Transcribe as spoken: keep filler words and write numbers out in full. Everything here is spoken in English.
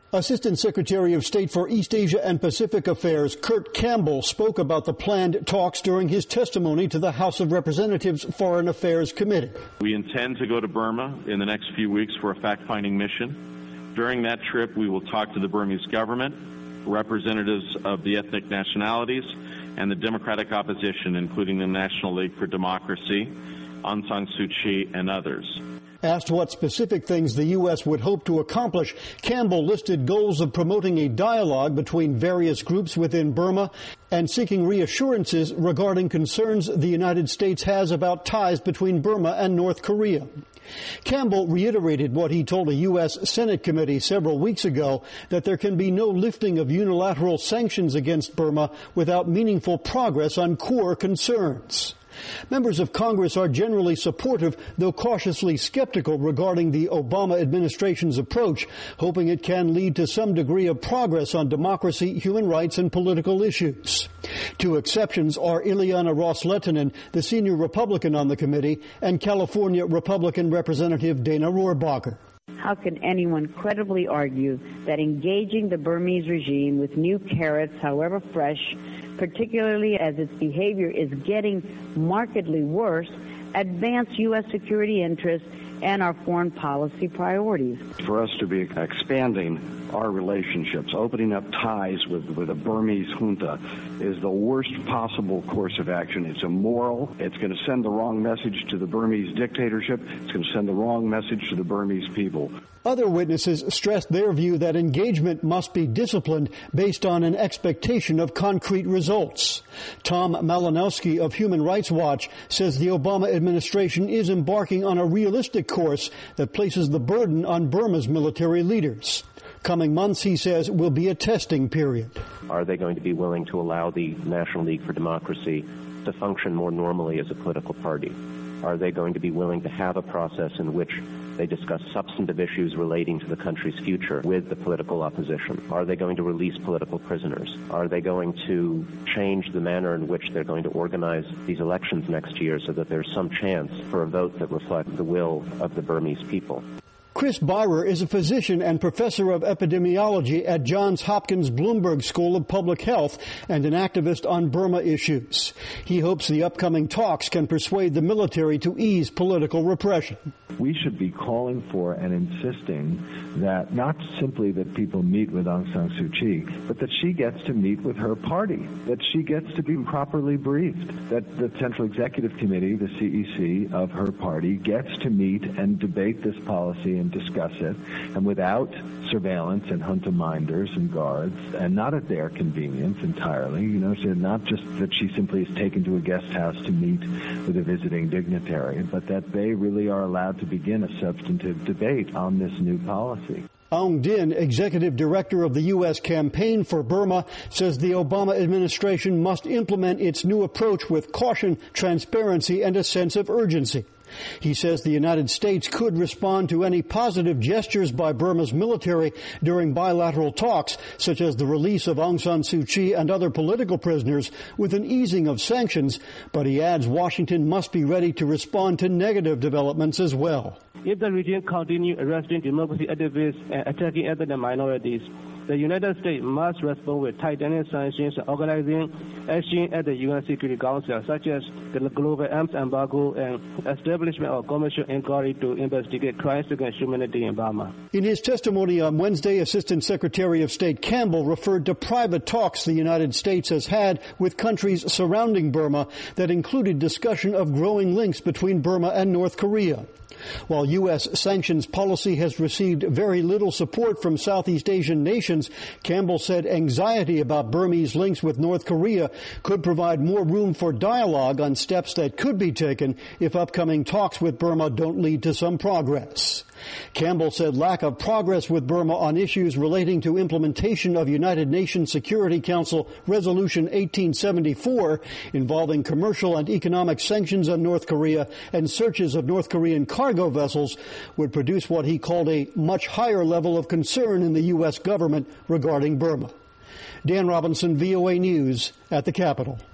Assistant Secretary of State for East Asia and Pacific Affairs Kurt Campbell spoke about the planned talks during his testimony to the House of Representatives Foreign Affairs Committee. We intend to go to Burma in the next few weeks for a fact-finding mission. During that trip, we will talk to the Burmese government, representatives of the ethnic nationalities, and the democratic opposition, including the National League for Democracy, Aung San Suu Kyi, and others. Asked what specific things the U S would hope to accomplish, Campbell listed goals of promoting a dialogue between various groups within Burma and seeking reassurances regarding concerns the United States has about ties between Burma and North Korea. Campbell reiterated what he told a U S Senate committee several weeks ago, that there can be no lifting of unilateral sanctions against Burma without meaningful progress on core concerns. Members of Congress are generally supportive, though cautiously skeptical regarding the Obama administration's approach, hoping it can lead to some degree of progress on democracy, human rights, and political issues. Two exceptions are Ileana Ros-Lehtinen, the senior Republican on the committee, and California Republican Representative Dana Rohrabacher. How can anyone credibly argue that engaging the Burmese regime with new carrots, however fresh, particularly as its behavior is getting markedly worse, advance U S security interests and our foreign policy priorities? For us to be expanding our relationships, opening up ties with, with the Burmese junta is the worst possible course of action. It's immoral. It's going to send the wrong message to the Burmese dictatorship. It's going to send the wrong message to the Burmese people. Other witnesses stressed their view that engagement must be disciplined based on an expectation of concrete results. Tom Malinowski of Human Rights Watch says the Obama administration is embarking on a realistic course that places the burden on Burma's military leaders. Coming months, he says, will be a testing period. Are they going to be willing to allow the National League for Democracy to function more normally as a political party? Are they going to be willing to have a process in which they discuss substantive issues relating to the country's future with the political opposition? Are they going to release political prisoners? Are they going to change the manner in which they're going to organize these elections next year so that there's some chance for a vote that reflects the will of the Burmese people? Chris Byrer is a physician and professor of epidemiology at Johns Hopkins Bloomberg School of Public Health and an activist on Burma issues. He hopes the upcoming talks can persuade the military to ease political repression. We should be calling for and insisting that not simply that people meet with Aung San Suu Kyi, but that she gets to meet with her party, that she gets to be properly briefed, that the Central Executive Committee, the C E C of her party, gets to meet and debate this policy and discuss it, and without surveillance and junta minders and guards, and not at their convenience entirely, you know, so not just that she simply is taken to a guest house to meet with a visiting dignitary, but that they really are allowed to begin a substantive debate on this new policy. Aung Din, executive director of the U S campaign for Burma, says the Obama administration must implement its new approach with caution, transparency, and a sense of urgency. He says the United States could respond to any positive gestures by Burma's military during bilateral talks, such as the release of Aung San Suu Kyi and other political prisoners, with an easing of sanctions, but he adds Washington must be ready to respond to negative developments as well. If the regime continues arresting democracy activists and attacking ethnic minorities, the United States must respond with tightening sanctions and organizing action at the U N Security Council, such as the global arms embargo and establishment of commercial inquiry to investigate crimes against humanity in Burma. In his testimony on Wednesday, Assistant Secretary of State Campbell referred to private talks the United States has had with countries surrounding Burma that included discussion of growing links between Burma and North Korea. While U S sanctions policy has received very little support from Southeast Asian nations, Campbell said anxiety about Burmese links with North Korea could provide more room for dialogue on steps that could be taken if upcoming talks with Burma don't lead to some progress. Campbell said lack of progress with Burma on issues relating to implementation of United Nations Security Council Resolution eighteen seventy-four involving commercial and economic sanctions on North Korea and searches of North Korean cargo vessels would produce what he called a much higher level of concern in the U S government regarding Burma. Dan Robinson, V O A News at the Capitol.